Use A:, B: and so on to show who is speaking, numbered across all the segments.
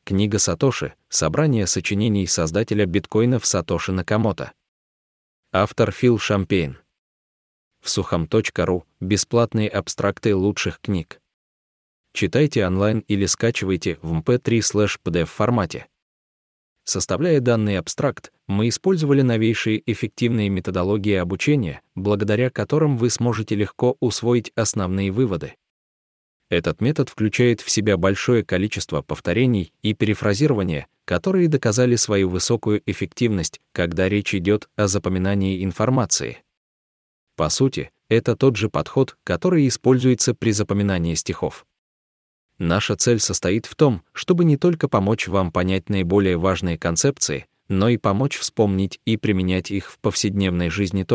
A: Книга Сатоши. Собрание сочинений создателя биткоинов Сатоши Накамото. Автор Фил Шампейн. Всухом.ру. Бесплатные абстракты лучших книг. Читайте онлайн или скачивайте в mp3/pdf формате. Составляя данный абстракт, мы использовали новейшие эффективные методологии обучения, благодаря которым вы сможете легко усвоить основные выводы. Этот метод включает в себя большое количество повторений и перефразирования, которые доказали свою высокую эффективность, когда речь идет о запоминании информации. По сути, это тот же подход, который используется при запоминании стихов. Наша цель состоит в том, чтобы не только помочь вам понять наиболее важные концепции, но и помочь вспомнить и применять их в повседневной жизни.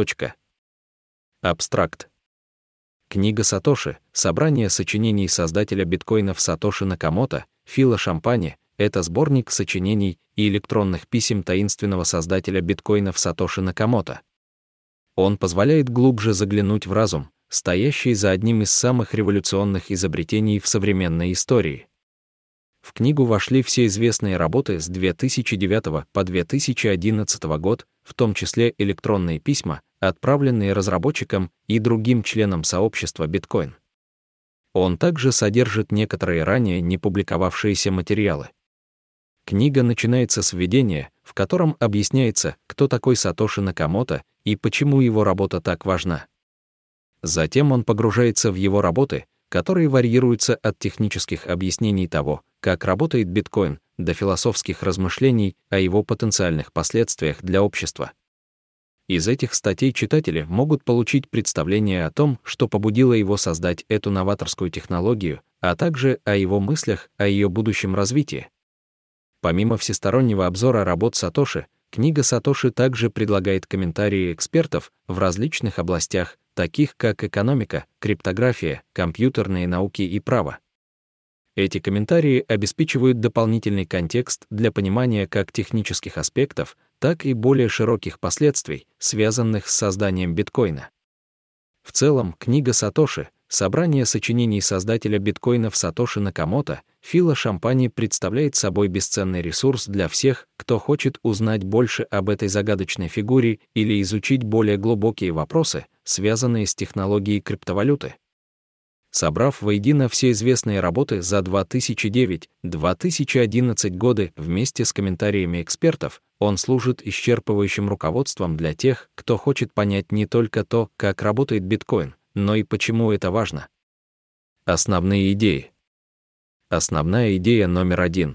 A: Абстракт. Книга Сатоши. Собрание сочинений создателя биткоинов Сатоши Накамото, Фила Шампейна. Это сборник сочинений и электронных писем таинственного создателя биткоинов Сатоши Накамото. Он позволяет глубже заглянуть в разум, стоящий за одним из самых революционных изобретений в современной истории. В книгу вошли все известные работы с 2009 по 2011 год, в том числе электронные письма, отправленные разработчикам и другим членам сообщества биткоин. Он также содержит некоторые ранее не публиковавшиеся материалы. Книга начинается с введения, в котором объясняется, кто такой Сатоши Накамото и почему его работа так важна. Затем он погружается в его работы, которые варьируются от технических объяснений того, как работает биткоин, до философских размышлений о его потенциальных последствиях для общества. Из этих статей читатели могут получить представление о том, что побудило его создать эту новаторскую технологию, а также о его мыслях о ее будущем развитии. Помимо всестороннего обзора работ Сатоши, книга Сатоши также предлагает комментарии экспертов в различных областях, таких как экономика, криптография, компьютерные науки и право. Эти комментарии обеспечивают дополнительный контекст для понимания как технических аспектов, так и более широких последствий, связанных с созданием биткоина. В целом, книга Сатоши, собрание сочинений создателя биткоинов Сатоши Накамото, Фила Шампейна, представляет собой бесценный ресурс для всех, кто хочет узнать больше об этой загадочной фигуре или изучить более глубокие вопросы, связанные с технологией криптовалюты. Собрав воедино все известные работы за 2009-2011 годы вместе с комментариями экспертов, он служит исчерпывающим руководством для тех, кто хочет понять не только то, как работает биткоин, но и почему это важно. Основные идеи. Основная идея номер 1.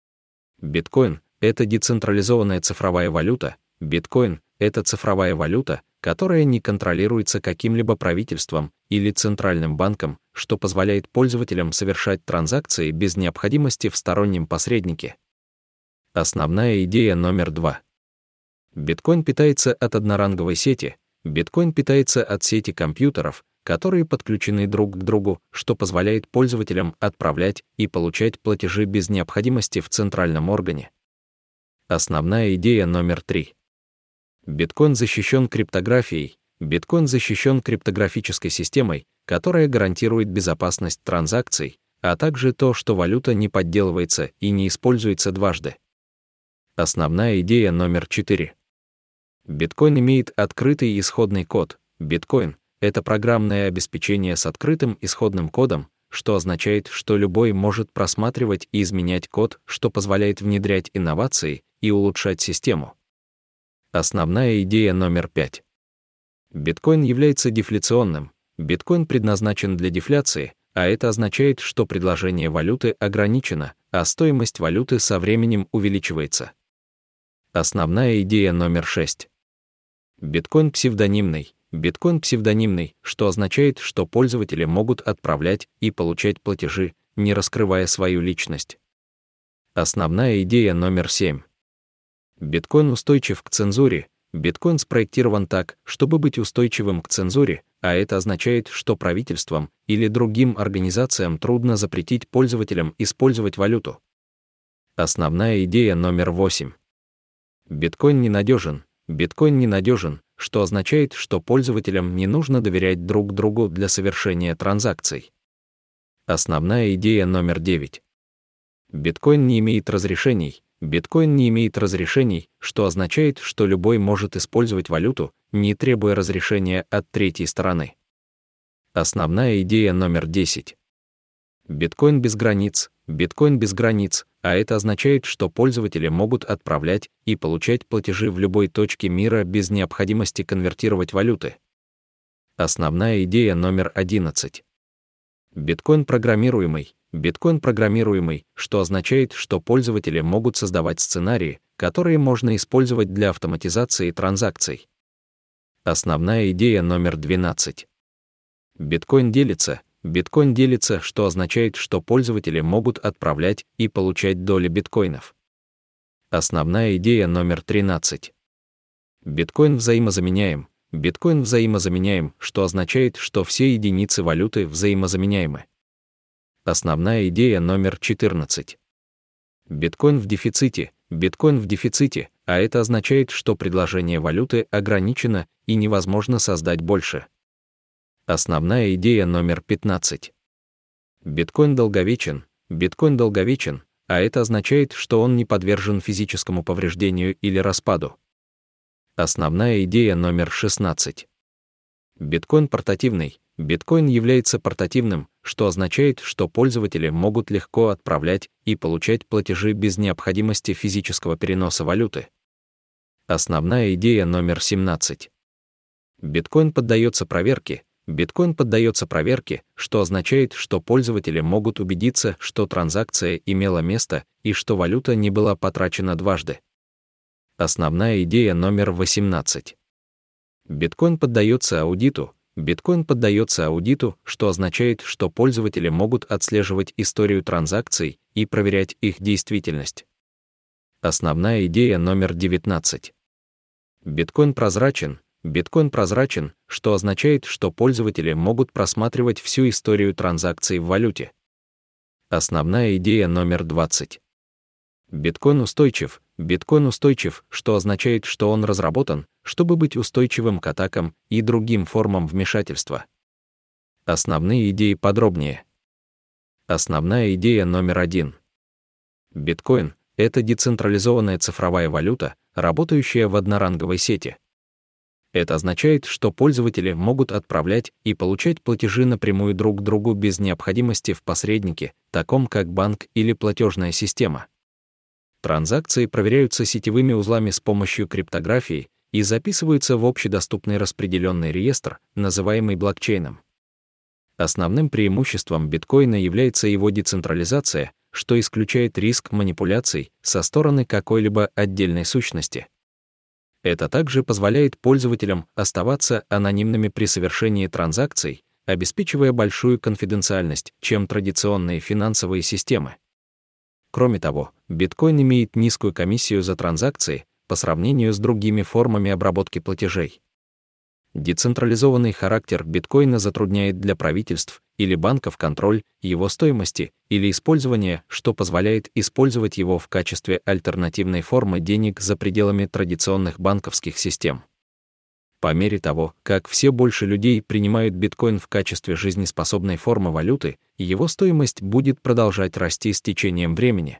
A: Биткоин — это децентрализованная цифровая валюта. Биткоин — это цифровая валюта, которая не контролируется каким-либо правительством или центральным банком, что позволяет пользователям совершать транзакции без необходимости в стороннем посреднике. Основная идея номер 2. Биткоин питается от одноранговой сети. Биткоин питается от сети компьютеров, которые подключены друг к другу, что позволяет пользователям отправлять и получать платежи без необходимости в центральном органе. Основная идея номер 3. Биткоин защищен криптографией. Биткоин защищен криптографической системой, которая гарантирует безопасность транзакций, а также то, что валюта не подделывается и не используется дважды. Основная идея номер 4. Биткоин имеет открытый исходный код. Биткоин — это программное обеспечение с открытым исходным кодом, что означает, что любой может просматривать и изменять код, что позволяет внедрять инновации и улучшать систему. Основная идея номер 5. Биткоин является дефляционным. Биткоин предназначен для дефляции, а это означает, что предложение валюты ограничено, а стоимость валюты со временем увеличивается. Основная идея номер 6. Биткоин псевдонимный. Биткоин псевдонимный, что означает, что пользователи могут отправлять и получать платежи, не раскрывая свою личность. Основная идея номер 7. Биткоин устойчив к цензуре. Биткоин спроектирован так, чтобы быть устойчивым к цензуре, а это означает, что правительствам или другим организациям трудно запретить пользователям использовать валюту. Основная идея номер 8. Биткоин ненадежен. Биткоин ненадежен, что означает, что пользователям не нужно доверять друг другу для совершения транзакций. Основная идея номер 9. Биткоин не имеет разрешений. Биткоин не имеет разрешений, что означает, что любой может использовать валюту, не требуя разрешения от третьей стороны. Основная идея номер 10. Биткоин без границ. Биткоин без границ, а это означает, что пользователи могут отправлять и получать платежи в любой точке мира без необходимости конвертировать валюты. Основная идея номер 11. Биткоин программируемый. Биткоин программируемый, что означает, что пользователи могут создавать сценарии, которые можно использовать для автоматизации транзакций. Основная идея номер 12. Биткоин делится. Биткоин делится, что означает, что пользователи могут отправлять и получать доли биткоинов. Основная идея номер 13. Биткоин взаимозаменяем. Биткоин взаимозаменяем, что означает, что все единицы валюты взаимозаменяемы. Основная идея номер 14. Биткоин в дефиците. Биткоин в дефиците, а это означает, что предложение валюты ограничено и невозможно создать больше. Основная идея номер 15. Биткоин долговечен. Биткоин долговечен, а это означает, что он не подвержен физическому повреждению или распаду. Основная идея номер 16. Биткоин портативный. Биткоин является портативным, что означает, что пользователи могут легко отправлять и получать платежи без необходимости физического переноса валюты. Основная идея номер 17. Биткоин поддается проверке. Биткоин поддается проверке, что означает, что пользователи могут убедиться, что транзакция имела место и что валюта не была потрачена дважды. Основная идея номер 18. Биткоин поддается аудиту. Биткоин поддается аудиту, что означает, что пользователи могут отслеживать историю транзакций и проверять их действительность. Основная идея номер 19. Биткоин прозрачен. Биткоин прозрачен, что означает, что пользователи могут просматривать всю историю транзакций в валюте. Основная идея номер 20. Биткоин устойчив. Биткоин устойчив, что означает, что он разработан, чтобы быть устойчивым к атакам и другим формам вмешательства. Основные идеи подробнее. Основная идея номер 1. Биткоин — это децентрализованная цифровая валюта, работающая в одноранговой сети. Это означает, что пользователи могут отправлять и получать платежи напрямую друг другу без необходимости в посреднике, таком как банк или платежная система. Транзакции проверяются сетевыми узлами с помощью криптографии и записываются в общедоступный распределенный реестр, называемый блокчейном. Основным преимуществом биткоина является его децентрализация, что исключает риск манипуляций со стороны какой-либо отдельной сущности. Это также позволяет пользователям оставаться анонимными при совершении транзакций, обеспечивая большую конфиденциальность, чем традиционные финансовые системы. Кроме того, биткоин имеет низкую комиссию за транзакции по сравнению с другими формами обработки платежей. Децентрализованный характер биткоина затрудняет для правительств или банков контроль его стоимости или использования, что позволяет использовать его в качестве альтернативной формы денег за пределами традиционных банковских систем. По мере того, как все больше людей принимают биткоин в качестве жизнеспособной формы валюты, его стоимость будет продолжать расти с течением времени.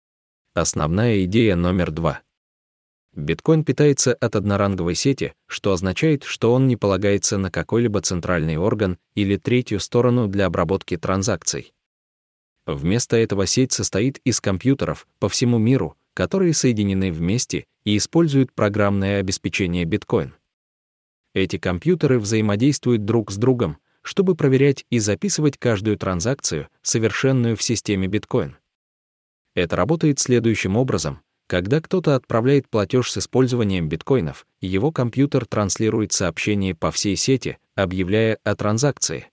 A: Основная идея номер 2. Биткоин питается от одноранговой сети, что означает, что он не полагается на какой-либо центральный орган или третью сторону для обработки транзакций. Вместо этого сеть состоит из компьютеров по всему миру, которые соединены вместе и используют программное обеспечение биткоин. Эти компьютеры взаимодействуют друг с другом, чтобы проверять и записывать каждую транзакцию, совершенную в системе биткоин. Это работает следующим образом. Когда кто-то отправляет платеж с использованием биткоинов, его компьютер транслирует сообщение по всей сети, объявляя о транзакции.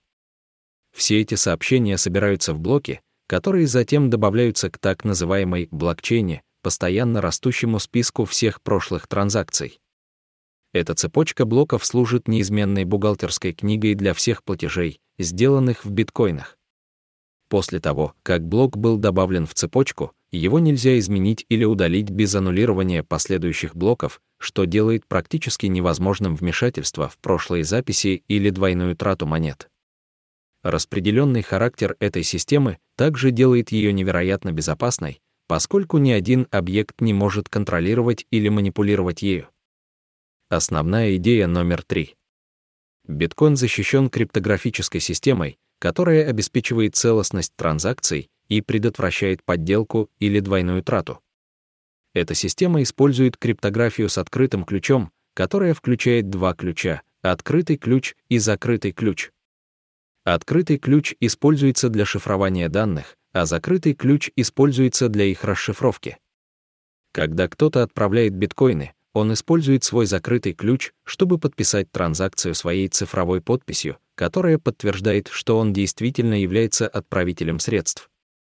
A: Все эти сообщения собираются в блоки, которые затем добавляются к так называемой блокчейне, постоянно растущему списку всех прошлых транзакций. Эта цепочка блоков служит неизменной бухгалтерской книгой для всех платежей, сделанных в биткоинах. После того, как блок был добавлен в цепочку, его нельзя изменить или удалить без аннулирования последующих блоков, что делает практически невозможным вмешательство в прошлые записи или двойную трату монет. Распределенный характер этой системы также делает ее невероятно безопасной, поскольку ни один объект не может контролировать или манипулировать ею. Основная идея номер 3. Биткоин защищен криптографической системой, которая обеспечивает целостность транзакций и предотвращает подделку или двойную трату. Эта система использует криптографию с открытым ключом, которая включает два ключа — открытый ключ и закрытый ключ. Открытый ключ используется для шифрования данных, а закрытый ключ используется для их расшифровки. Когда кто-то отправляет биткоины, он использует свой закрытый ключ, чтобы подписать транзакцию своей цифровой подписью, которая подтверждает, что он действительно является отправителем средств.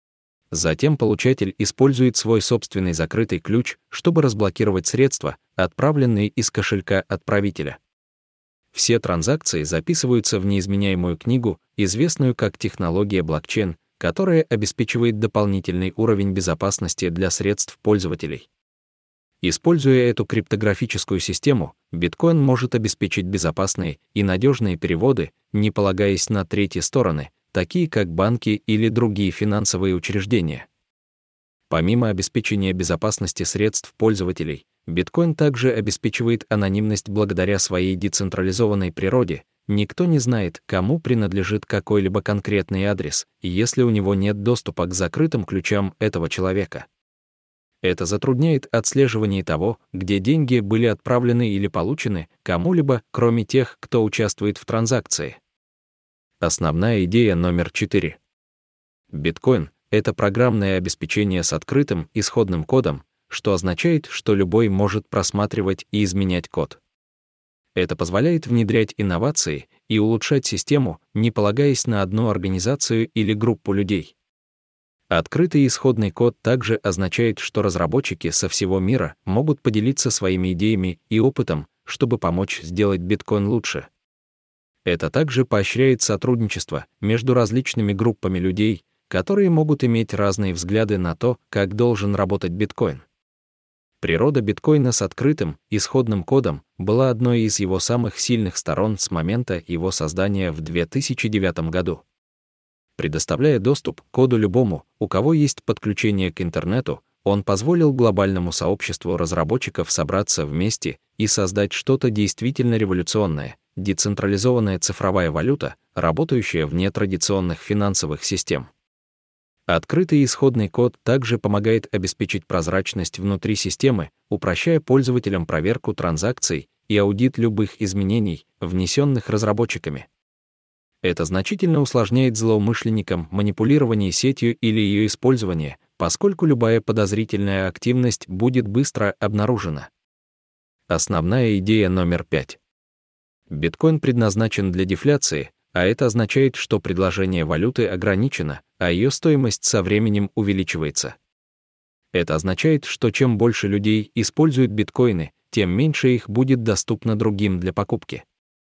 A: Затем получатель использует свой собственный закрытый ключ, чтобы разблокировать средства, отправленные из кошелька отправителя. Все транзакции записываются в неизменяемую книгу, известную как технология блокчейн, которая обеспечивает дополнительный уровень безопасности для средств пользователей. Используя эту криптографическую систему, биткоин может обеспечить безопасные и надежные переводы, не полагаясь на третьи стороны, такие как банки или другие финансовые учреждения. Помимо обеспечения безопасности средств пользователей, биткоин также обеспечивает анонимность благодаря своей децентрализованной природе. Никто не знает, кому принадлежит какой-либо конкретный адрес, если у него нет доступа к закрытым ключам этого человека. Это затрудняет отслеживание того, где деньги были отправлены или получены кому-либо, кроме тех, кто участвует в транзакции. Основная идея номер 4. Биткоин — это программное обеспечение с открытым исходным кодом, что означает, что любой может просматривать и изменять код. Это позволяет внедрять инновации и улучшать систему, не полагаясь на одну организацию или группу людей. Открытый исходный код также означает, что разработчики со всего мира могут поделиться своими идеями и опытом, чтобы помочь сделать биткоин лучше. Это также поощряет сотрудничество между различными группами людей, которые могут иметь разные взгляды на то, как должен работать биткоин. Природа биткоина с открытым исходным кодом была одной из его самых сильных сторон с момента его создания в 2009 году. Предоставляя доступ к коду любому, у кого есть подключение к интернету, он позволил глобальному сообществу разработчиков собраться вместе и создать что-то действительно революционное — децентрализованная цифровая валюта, работающая вне традиционных финансовых систем. Открытый исходный код также помогает обеспечить прозрачность внутри системы, упрощая пользователям проверку транзакций и аудит любых изменений, внесенных разработчиками. Это значительно усложняет злоумышленникам манипулирование сетью или ее использование, поскольку любая подозрительная активность будет быстро обнаружена. Основная идея номер 5. Биткоин предназначен для дефляции, а это означает, что предложение валюты ограничено, а ее стоимость со временем увеличивается. Это означает, что чем больше людей используют биткоины, тем меньше их будет доступно другим для покупки.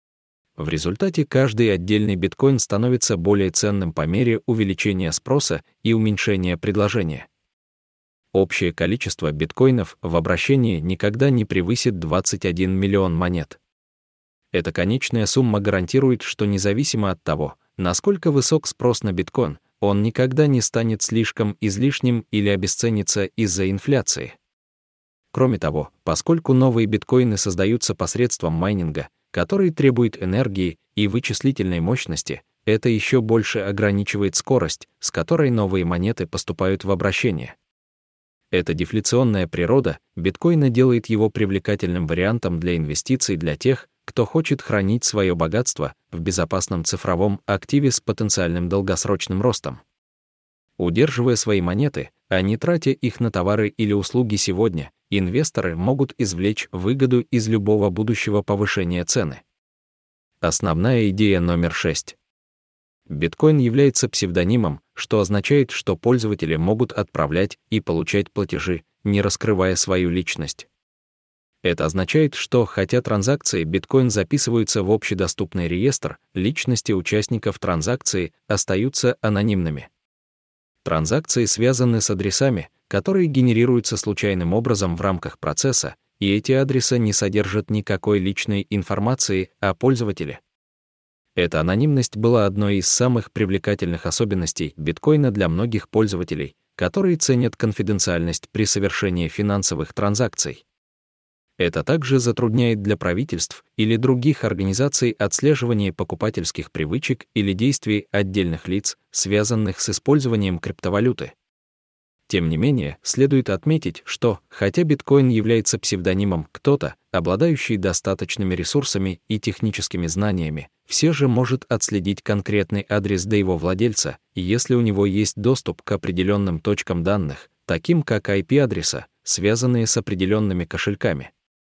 A: В результате каждый отдельный биткоин становится более ценным по мере увеличения спроса и уменьшения предложения. Общее количество биткоинов в обращении никогда не превысит 21 миллион монет. Эта конечная сумма гарантирует, что независимо от того, насколько высок спрос на биткоин, он никогда не станет слишком излишним или обесценится из-за инфляции. Кроме того, поскольку новые биткоины создаются посредством майнинга, который требует энергии и вычислительной мощности, это еще больше ограничивает скорость, с которой новые монеты поступают в обращение. Эта дефляционная природа биткоина делает его привлекательным вариантом для инвестиций для тех, кто хочет хранить свое богатство в безопасном цифровом активе с потенциальным долгосрочным ростом. Удерживая свои монеты, а не тратя их на товары или услуги сегодня, инвесторы могут извлечь выгоду из любого будущего повышения цены. Основная идея номер 6. Биткоин является псевдонимом, что означает, что пользователи могут отправлять и получать платежи, не раскрывая свою личность. Это означает, что, хотя транзакции биткоин записываются в общедоступный реестр, личности участников транзакции остаются анонимными. Транзакции связаны с адресами, которые генерируются случайным образом в рамках процесса, и эти адресы не содержат никакой личной информации о пользователе. Эта анонимность была одной из самых привлекательных особенностей биткоина для многих пользователей, которые ценят конфиденциальность при совершении финансовых транзакций. Это также затрудняет для правительств или других организаций отслеживание покупательских привычек или действий отдельных лиц, связанных с использованием криптовалюты. Тем не менее, следует отметить, что, хотя биткоин является псевдонимом кто-то, обладающий достаточными ресурсами и техническими знаниями, все же может отследить конкретный адрес до его владельца, если у него есть доступ к определенным точкам данных, таким как IP-адреса, связанные с определенными кошельками.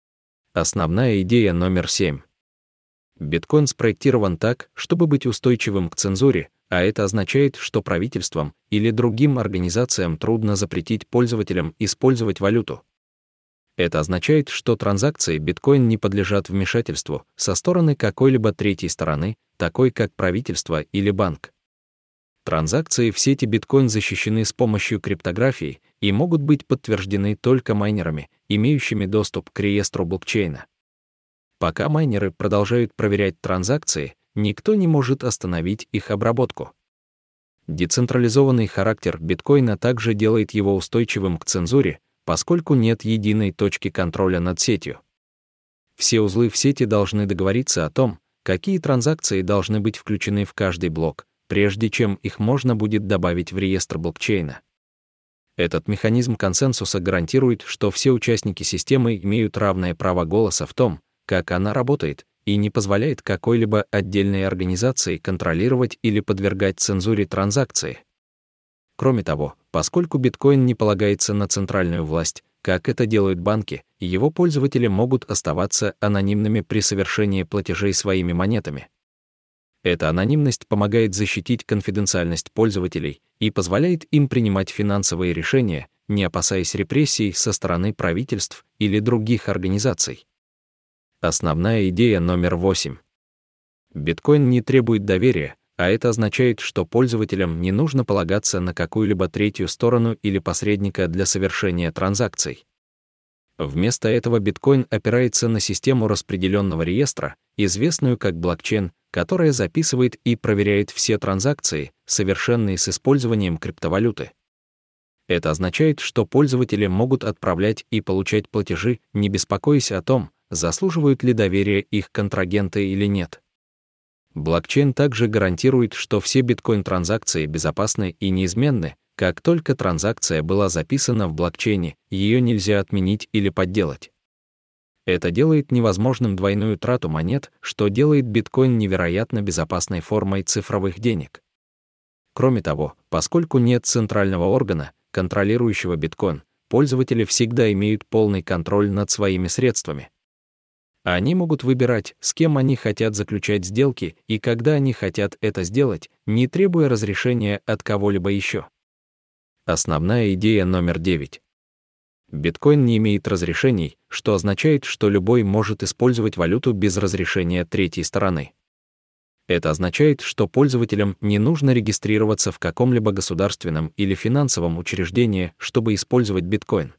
A: Основная идея номер 7. Биткоин спроектирован так, чтобы быть устойчивым к цензуре, а это означает, что правительствам или другим организациям трудно запретить пользователям использовать валюту. Это означает, что транзакции биткоин не подлежат вмешательству со стороны какой-либо третьей стороны, такой как правительство или банк. Транзакции в сети биткоин защищены с помощью криптографии и могут быть подтверждены только майнерами, имеющими доступ к реестру блокчейна. Пока майнеры продолжают проверять транзакции, никто не может остановить их обработку. Децентрализованный характер биткоина также делает его устойчивым к цензуре, поскольку нет единой точки контроля над сетью. Все узлы в сети должны договориться о том, какие транзакции должны быть включены в каждый блок, прежде чем их можно будет добавить в реестр блокчейна. Этот механизм консенсуса гарантирует, что все участники системы имеют равное право голоса в том, как она работает, и не позволяет какой-либо отдельной организации контролировать или подвергать цензуре транзакции. Кроме того, поскольку биткоин не полагается на центральную власть, как это делают банки, его пользователи могут оставаться анонимными при совершении платежей своими монетами. Эта анонимность помогает защитить конфиденциальность пользователей и позволяет им принимать финансовые решения, не опасаясь репрессий со стороны правительств или других организаций. Основная идея номер 8. Биткоин не требует доверия, а это означает, что пользователям не нужно полагаться на какую-либо третью сторону или посредника для совершения транзакций. Вместо этого биткоин опирается на систему распределенного реестра, известную как блокчейн, которая записывает и проверяет все транзакции, совершенные с использованием криптовалюты. Это означает, что пользователи могут отправлять и получать платежи, не беспокоясь о том, заслуживают ли доверия их контрагенты или нет. Блокчейн также гарантирует, что все биткоин-транзакции безопасны и неизменны. Как только транзакция была записана в блокчейне, ее нельзя отменить или подделать. Это делает невозможным двойную трату монет, что делает биткоин невероятно безопасной формой цифровых денег. Кроме того, поскольку нет центрального органа, контролирующего биткоин, пользователи всегда имеют полный контроль над своими средствами. Они могут выбирать, с кем они хотят заключать сделки и когда они хотят это сделать, не требуя разрешения от кого-либо еще. Основная идея номер 9. Биткоин не имеет разрешений, что означает, что любой может использовать валюту без разрешения третьей стороны. Это означает, что пользователям не нужно регистрироваться в каком-либо государственном или финансовом учреждении, чтобы использовать биткоин.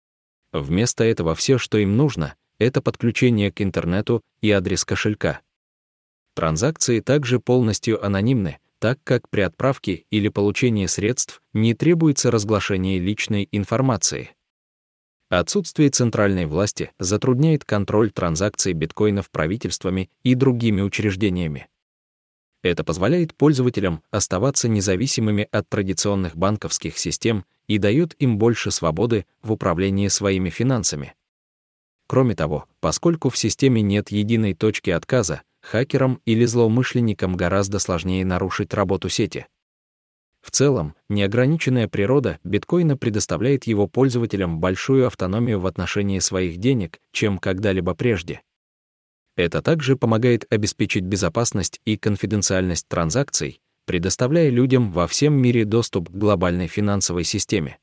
A: Вместо этого все, что им нужно, это подключение к интернету и адрес кошелька. Транзакции также полностью анонимны, так как при отправке или получении средств не требуется разглашение личной информации. Отсутствие центральной власти затрудняет контроль транзакций биткоинов правительствами и другими учреждениями. Это позволяет пользователям оставаться независимыми от традиционных банковских систем и дает им больше свободы в управлении своими финансами. Кроме того, поскольку в системе нет единой точки отказа, хакерам или злоумышленникам гораздо сложнее нарушить работу сети. В целом, неограниченная природа биткоина предоставляет его пользователям большую автономию в отношении своих денег, чем когда-либо прежде. Это также помогает обеспечить безопасность и конфиденциальность транзакций, предоставляя людям во всем мире доступ к глобальной финансовой системе.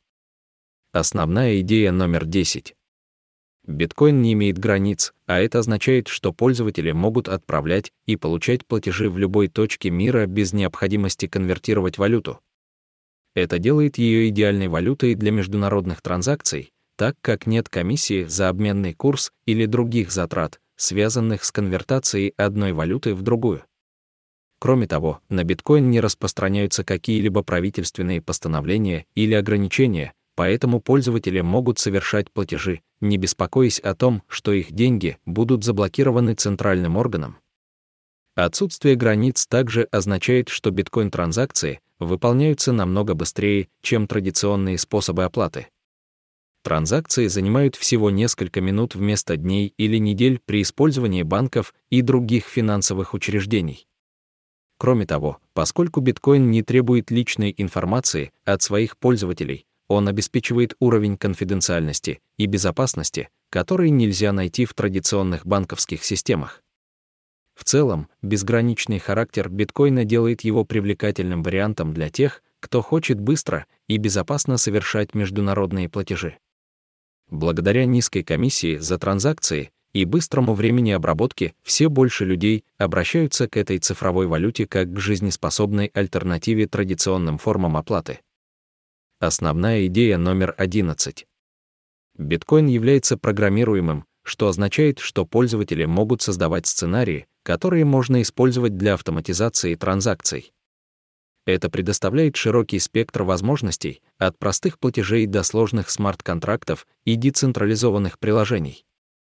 A: Основная идея номер 10. Биткоин не имеет границ, а это означает, что пользователи могут отправлять и получать платежи в любой точке мира без необходимости конвертировать валюту. Это делает ее идеальной валютой для международных транзакций, так как нет комиссии за обменный курс или других затрат, связанных с конвертацией одной валюты в другую. Кроме того, на биткоин не распространяются какие-либо правительственные постановления или ограничения, поэтому пользователи могут совершать платежи, не беспокоясь о том, что их деньги будут заблокированы центральным органом. Отсутствие границ также означает, что биткоин-транзакции выполняются намного быстрее, чем традиционные способы оплаты. Транзакции занимают всего несколько минут вместо дней или недель при использовании банков и других финансовых учреждений. Кроме того, поскольку биткоин не требует личной информации от своих пользователей, он обеспечивает уровень конфиденциальности и безопасности, который нельзя найти в традиционных банковских системах. В целом, безграничный характер биткоина делает его привлекательным вариантом для тех, кто хочет быстро и безопасно совершать международные платежи. Благодаря низкой комиссии за транзакции и быстрому времени обработки все больше людей обращаются к этой цифровой валюте как к жизнеспособной альтернативе традиционным формам оплаты. Основная идея номер 11. Биткоин является программируемым, что означает, что пользователи могут создавать сценарии, которые можно использовать для автоматизации транзакций. Это предоставляет широкий спектр возможностей, от простых платежей до сложных смарт-контрактов и децентрализованных приложений.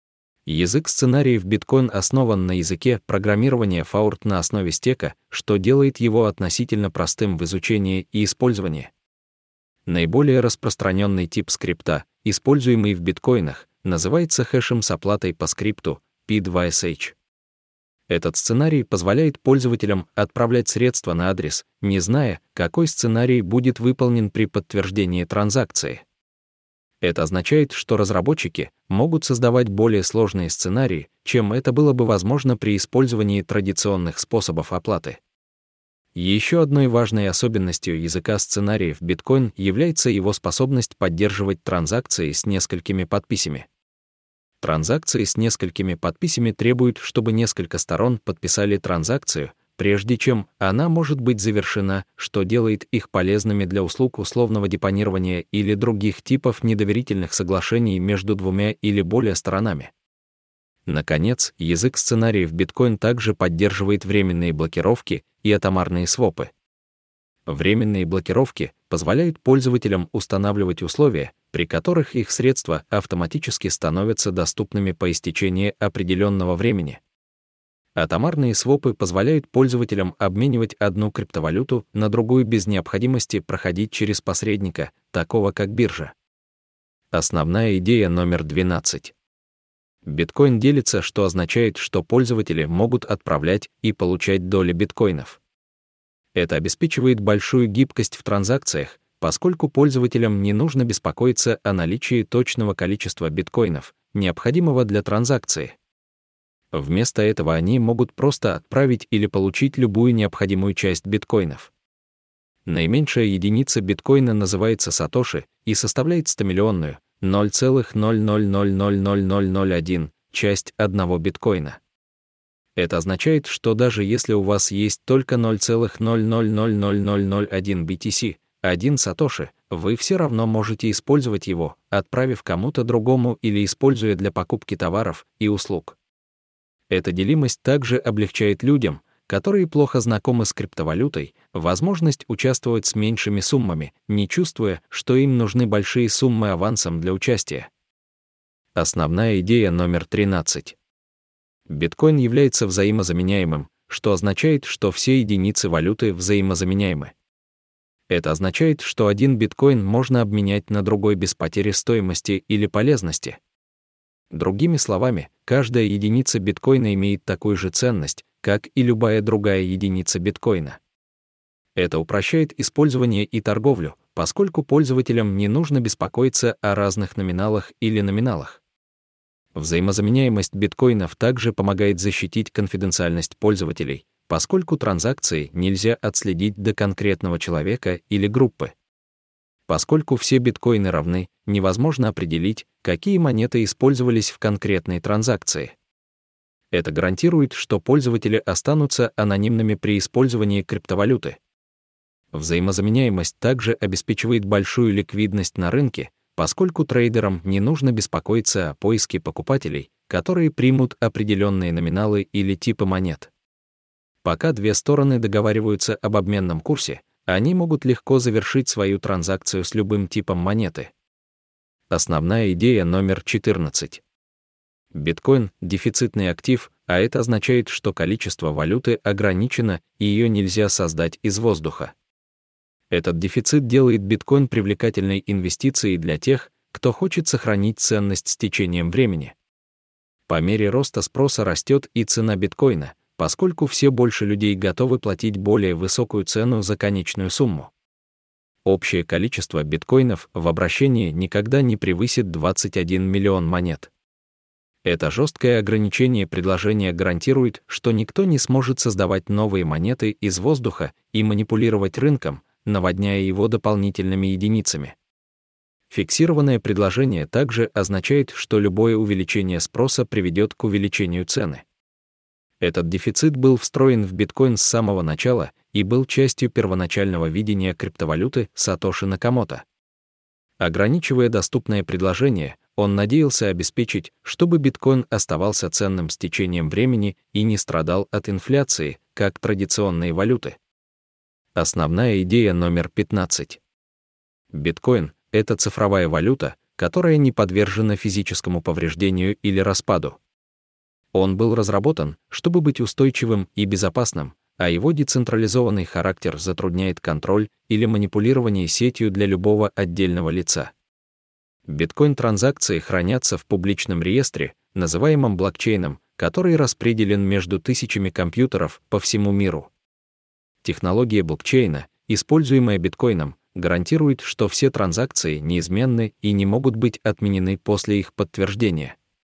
A: Язык сценариев биткоин основан на языке программирования Fortran на основе стека, что делает его относительно простым в изучении и использовании. Наиболее распространенный тип скрипта, используемый в биткоинах, называется хэшем с оплатой по скрипту P2SH. Этот сценарий позволяет пользователям отправлять средства на адрес, не зная, какой сценарий будет выполнен при подтверждении транзакции. Это означает, что разработчики могут создавать более сложные сценарии, чем это было бы возможно при использовании традиционных способов оплаты. Еще одной важной особенностью языка сценариев биткоин является его способность поддерживать транзакции с несколькими подписями. Транзакции с несколькими подписями требуют, чтобы несколько сторон подписали транзакцию, прежде чем она может быть завершена, что делает их полезными для услуг условного депонирования или других типов недоверительных соглашений между двумя или более сторонами. Наконец, язык сценариев биткоин также поддерживает временные блокировки и атомарные свопы. Временные блокировки позволяют пользователям устанавливать условия, при которых их средства автоматически становятся доступными по истечении определенного времени. Атомарные свопы позволяют пользователям обменивать одну криптовалюту на другую без необходимости проходить через посредника, такого как биржа. Основная идея номер 12. Биткоин делится, что означает, что пользователи могут отправлять и получать доли биткоинов. Это обеспечивает большую гибкость в транзакциях, поскольку пользователям не нужно беспокоиться о наличии точного количества биткоинов, необходимого для транзакции. Вместо этого они могут просто отправить или получить любую необходимую часть биткоинов. Наименьшая единица биткоина называется сатоши и составляет 100-миллионную, 0,00000001 часть одного биткоина. Это означает, что даже если у вас есть только 0,000001 BTC, один сатоши, вы все равно можете использовать его, отправив кому-то другому или используя для покупки товаров и услуг. Эта делимость также облегчает людям, которые плохо знакомы с криптовалютой, возможность участвовать с меньшими суммами, не чувствуя, что им нужны большие суммы авансом для участия. Основная идея номер 13. Биткоин является взаимозаменяемым, что означает, что все единицы валюты взаимозаменяемы. Это означает, что один биткоин можно обменять на другой без потери стоимости или полезности. Другими словами, каждая единица биткоина имеет такую же ценность, как и любая другая единица биткоина. Это упрощает использование и торговлю, поскольку пользователям не нужно беспокоиться о разных номиналах или номиналах. Взаимозаменяемость биткоинов также помогает защитить конфиденциальность пользователей, поскольку транзакции нельзя отследить до конкретного человека или группы. Поскольку все биткоины равны, невозможно определить, какие монеты использовались в конкретной транзакции. Это гарантирует, что пользователи останутся анонимными при использовании криптовалюты. Взаимозаменяемость также обеспечивает большую ликвидность на рынке, поскольку трейдерам не нужно беспокоиться о поиске покупателей, которые примут определенные номиналы или типы монет. Пока две стороны договариваются об обменном курсе, они могут легко завершить свою транзакцию с любым типом монеты. Основная идея номер 14. Биткоин — дефицитный актив, а это означает, что количество валюты ограничено и ее нельзя создать из воздуха. Этот дефицит делает биткоин привлекательной инвестицией для тех, кто хочет сохранить ценность с течением времени. По мере роста спроса растет и цена биткоина, поскольку все больше людей готовы платить более высокую цену за конечную сумму. Общее количество биткоинов в обращении никогда не превысит 21 миллион монет. Это жесткое ограничение предложения гарантирует, что никто не сможет создавать новые монеты из воздуха и манипулировать рынком, наводняя его дополнительными единицами. Фиксированное предложение также означает, что любое увеличение спроса приведет к увеличению цены. Этот дефицит был встроен в биткоин с самого начала и был частью первоначального видения криптовалюты Сатоши Накамото. Ограничивая доступное предложение, он надеялся обеспечить, чтобы биткоин оставался ценным с течением времени и не страдал от инфляции, как традиционные валюты. Основная идея номер 15. Биткоин — это цифровая валюта, которая не подвержена физическому повреждению или распаду. Он был разработан, чтобы быть устойчивым и безопасным, а его децентрализованный характер затрудняет контроль или манипулирование сетью для любого отдельного лица. Биткоин-транзакции хранятся в публичном реестре, называемом блокчейном, который распределен между тысячами компьютеров по всему миру. Технология блокчейна, используемая биткоином, гарантирует, что все транзакции неизменны и не могут быть отменены после их подтверждения.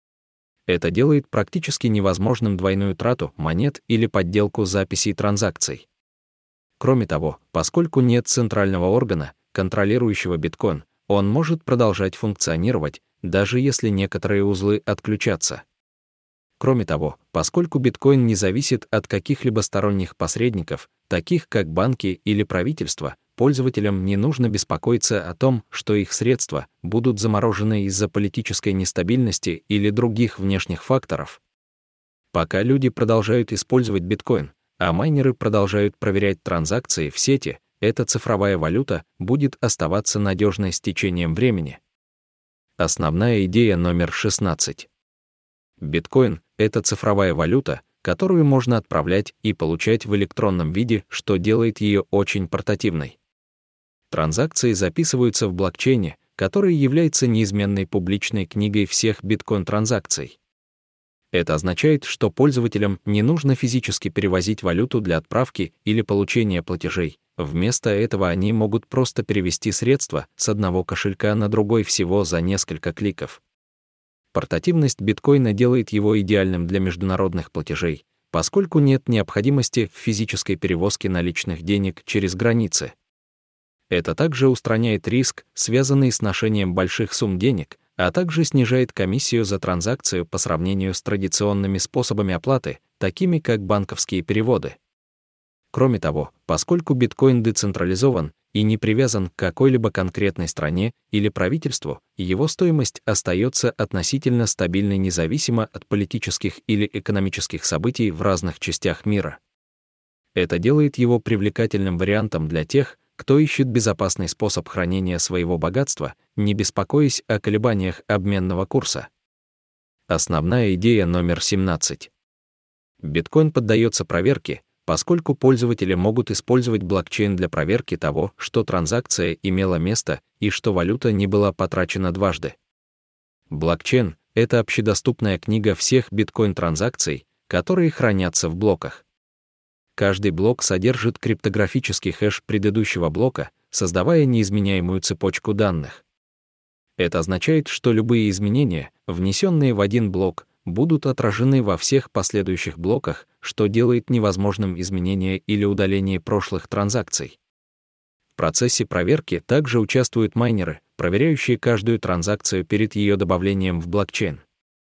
A: Это делает практически невозможным двойную трату монет или подделку записей транзакций. Кроме того, поскольку нет центрального органа, контролирующего биткоин, он может продолжать функционировать, даже если некоторые узлы отключатся. Кроме того, поскольку биткоин не зависит от каких-либо сторонних посредников, таких как банки или правительство, пользователям не нужно беспокоиться о том, что их средства будут заморожены из-за политической нестабильности или других внешних факторов. Пока люди продолжают использовать биткоин, а майнеры продолжают проверять транзакции в сети, эта цифровая валюта будет оставаться надежной с течением времени. Основная идея номер 16. Биткоин — это цифровая валюта, которую можно отправлять и получать в электронном виде, что делает ее очень портативной. Транзакции записываются в блокчейне, который является неизменной публичной книгой всех биткоин-транзакций. Это означает, что пользователям не нужно физически перевозить валюту для отправки или получения платежей. Вместо этого они могут просто перевести средства с одного кошелька на другой всего за несколько кликов. Портативность биткоина делает его идеальным для международных платежей, поскольку нет необходимости в физической перевозке наличных денег через границы. Это также устраняет риск, связанный с ношением больших сумм денег, а также снижает комиссию за транзакцию по сравнению с традиционными способами оплаты, такими как банковские переводы. Кроме того, поскольку биткоин децентрализован и не привязан к какой-либо конкретной стране или правительству, его стоимость остается относительно стабильной независимо от политических или экономических событий в разных частях мира. Это делает его привлекательным вариантом для тех, кто ищет безопасный способ хранения своего богатства, не беспокоясь о колебаниях обменного курса. Основная идея номер 17. Биткоин поддается проверке, поскольку пользователи могут использовать блокчейн для проверки того, что транзакция имела место и что валюта не была потрачена дважды. Блокчейн — это общедоступная книга всех биткоин-транзакций, которые хранятся в блоках. Каждый блок содержит криптографический хэш предыдущего блока, создавая неизменяемую цепочку данных. Это означает, что любые изменения, внесенные в один блок, будут отражены во всех последующих блоках, что делает невозможным изменение или удаление прошлых транзакций. В процессе проверки также участвуют майнеры, проверяющие каждую транзакцию перед ее добавлением в блокчейн.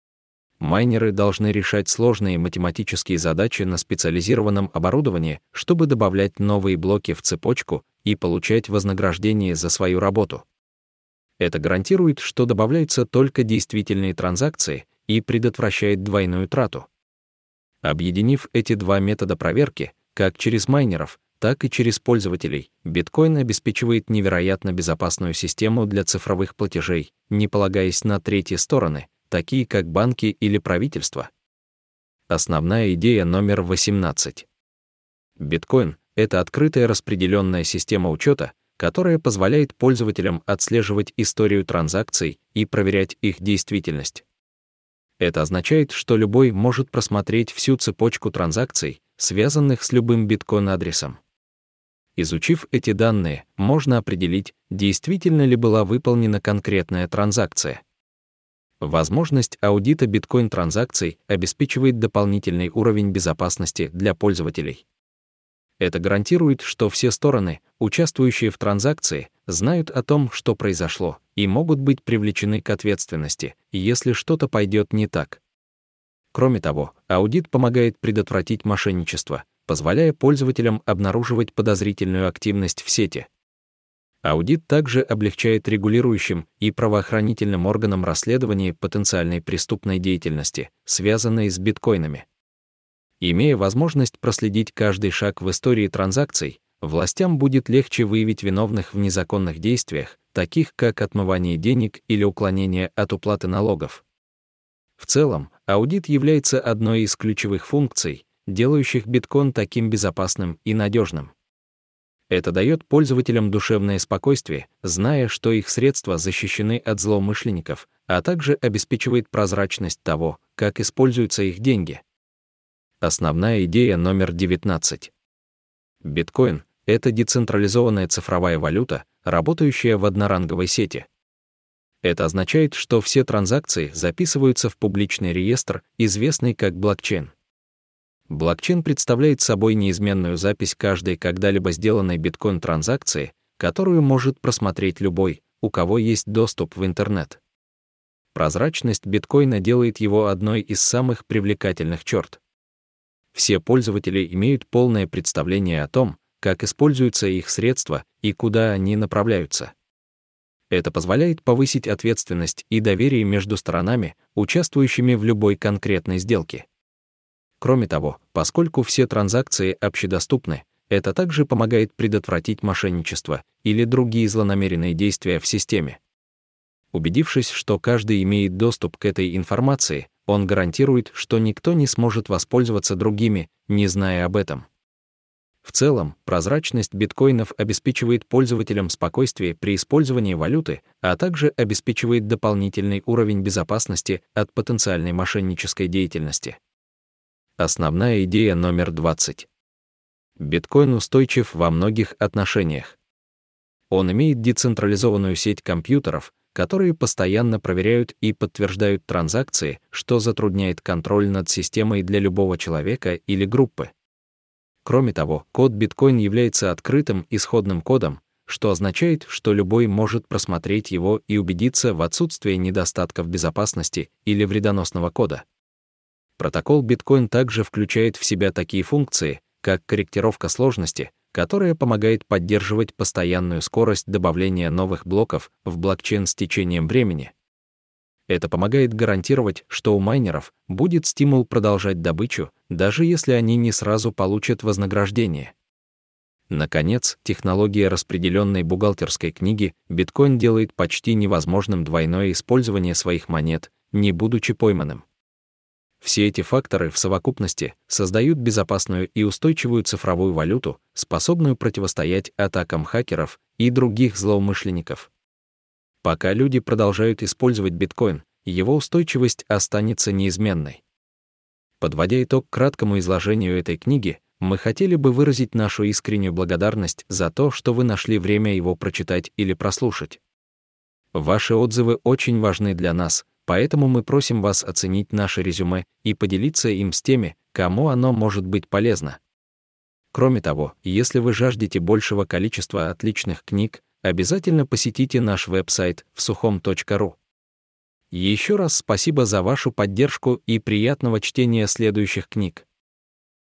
A: Майнеры должны решать сложные математические задачи на специализированном оборудовании, чтобы добавлять новые блоки в цепочку и получать вознаграждение за свою работу. Это гарантирует, что добавляются только действительные транзакции и предотвращает двойную трату. Объединив эти два метода проверки, Как через майнеров, так и через пользователей, биткоин обеспечивает невероятно безопасную систему для цифровых платежей, не полагаясь на третьи стороны, такие как банки или правительство. Основная идея номер 18. Биткоин — это открытая распределенная система учета, которая позволяет пользователям отслеживать историю транзакций и проверять их действительность. Это означает, что любой может просмотреть всю цепочку транзакций, связанных с любым биткоин-адресом. Изучив эти данные, можно определить, действительно ли была выполнена конкретная транзакция. Возможность аудита биткоин-транзакций обеспечивает дополнительный уровень безопасности для пользователей. Это гарантирует, что все стороны, участвующие в транзакции, знают о том, что произошло, и могут быть привлечены к ответственности, если что-то пойдет не так. Кроме того, аудит помогает предотвратить мошенничество, позволяя пользователям обнаруживать подозрительную активность в сети. Аудит также облегчает регулирующим и правоохранительным органам расследование потенциальной преступной деятельности, связанной с биткоинами. Имея возможность проследить каждый шаг в истории транзакций, властям будет легче выявить виновных в незаконных действиях, таких как отмывание денег или уклонение от уплаты налогов. В целом, аудит является одной из ключевых функций, делающих биткоин таким безопасным и надежным. Это дает пользователям душевное спокойствие, зная, что их средства защищены от злоумышленников, а также обеспечивает прозрачность того, как используются их деньги. Основная идея номер 19. Биткоин — это децентрализованная цифровая валюта, работающая в одноранговой сети. Это означает, что все транзакции записываются в публичный реестр, известный как блокчейн. Блокчейн представляет собой неизменную запись каждой когда-либо сделанной биткоин-транзакции, которую может просмотреть любой, у кого есть доступ в интернет. Прозрачность биткоина делает его одной из самых привлекательных черт. Все пользователи имеют полное представление о том, как используются их средства и куда они направляются. Это позволяет повысить ответственность и доверие между сторонами, участвующими в любой конкретной сделке. Кроме того, поскольку все транзакции общедоступны, это также помогает предотвратить мошенничество или другие злонамеренные действия в системе. Убедившись, что каждый имеет доступ к этой информации, он гарантирует, что никто не сможет воспользоваться другими, не зная об этом. В целом, прозрачность биткоинов обеспечивает пользователям спокойствие при использовании валюты, а также обеспечивает дополнительный уровень безопасности от потенциальной мошеннической деятельности. Основная идея номер 20. Биткоин устойчив во многих отношениях. Он имеет децентрализованную сеть компьютеров, которые постоянно проверяют и подтверждают транзакции, что затрудняет контроль над системой для любого человека или группы. Кроме того, код биткоин является открытым исходным кодом, что означает, что любой может просмотреть его и убедиться в отсутствии недостатков безопасности или вредоносного кода. Протокол биткоин также включает в себя такие функции, как корректировка сложности, которая помогает поддерживать постоянную скорость добавления новых блоков в блокчейн с течением времени. Это помогает гарантировать, что у майнеров будет стимул продолжать добычу, даже если они не сразу получат вознаграждение. Наконец, технология распределенной бухгалтерской книги биткоин делает почти невозможным двойное использование своих монет, не будучи пойманным. Все эти факторы в совокупности создают безопасную и устойчивую цифровую валюту, способную противостоять атакам хакеров и других злоумышленников. Пока люди продолжают использовать биткоин, его устойчивость останется неизменной. Подводя итог краткому изложению этой книги, мы хотели бы выразить нашу искреннюю благодарность за то, что вы нашли время его прочитать или прослушать. Ваши отзывы очень важны для нас, поэтому мы просим вас оценить наше резюме и поделиться им с теми, кому оно может быть полезно. Кроме того, если вы жаждете большего количества отличных книг, обязательно посетите наш веб-сайт вsukhom.ru. Еще раз спасибо за вашу поддержку и приятного чтения следующих книг.